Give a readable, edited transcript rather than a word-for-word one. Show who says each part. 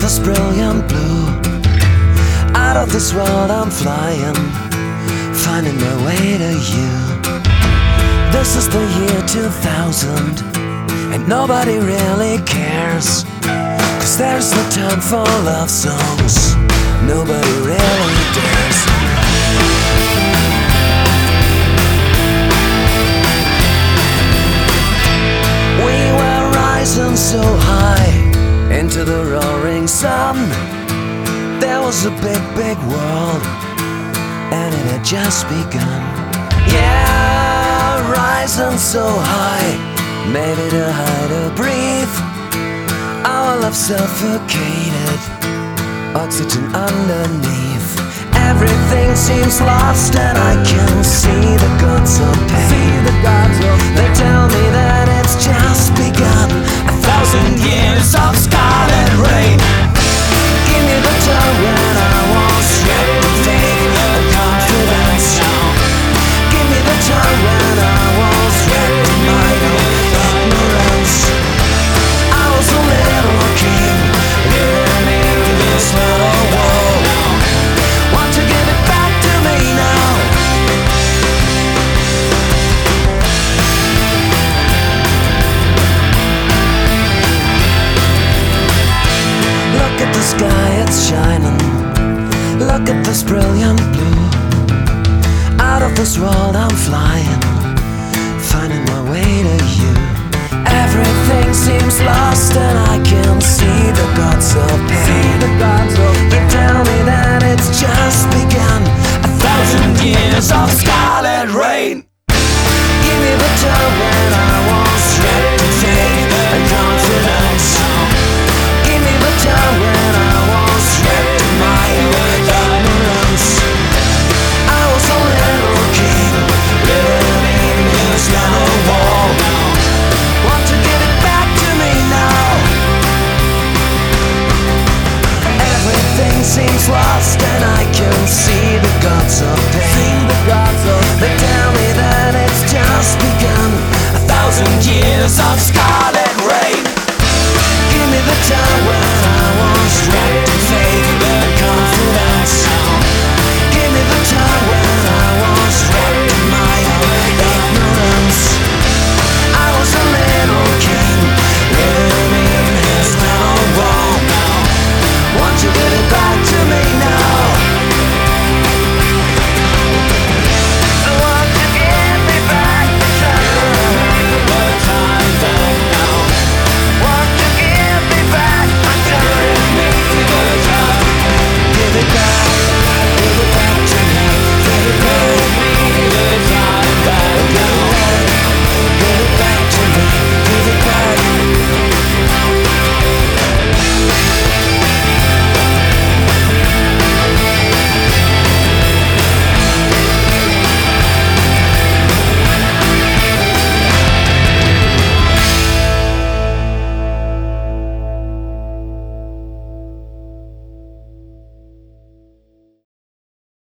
Speaker 1: this brilliant blue. Out of this world I'm flying, finding my way to you. This is the year 2000, and nobody really cares, 'cause there's no time for love songs, nobody really dares. We were rising so high into the roaring sun. There was a big, big world, and it had just begun. Yeah, rising so high, maybe too high to breathe. Our love suffocated, oxygen underneath. Everything seems lost, and I can see the gods of pain. They tell me that it's just begun. 1,000 years of scarlet rain. Give me the time when I was ready to fade and confidence. Give me the time when I was ready to hide ignorance. I was a little king living in this little world. Want to give it back to me now? Look at the sky, it's shining. Look at this brilliant blue. Out of this world I'm flying, finding my way to you. Everything seems lost, and I can see the gods of pain. They tell me that it's just begun. 1,000 years of scarlet rain. Give me the time when I was ready to fade and confidence. Give me the time when I was ready to hide ignorance. I was a little king living in this little world. Want to give it back to me now? Everything seems lost, and I can see the gods of pain. They tell me that it's just begun. 1,000 years of scarlet rain. Give me the time when I was ready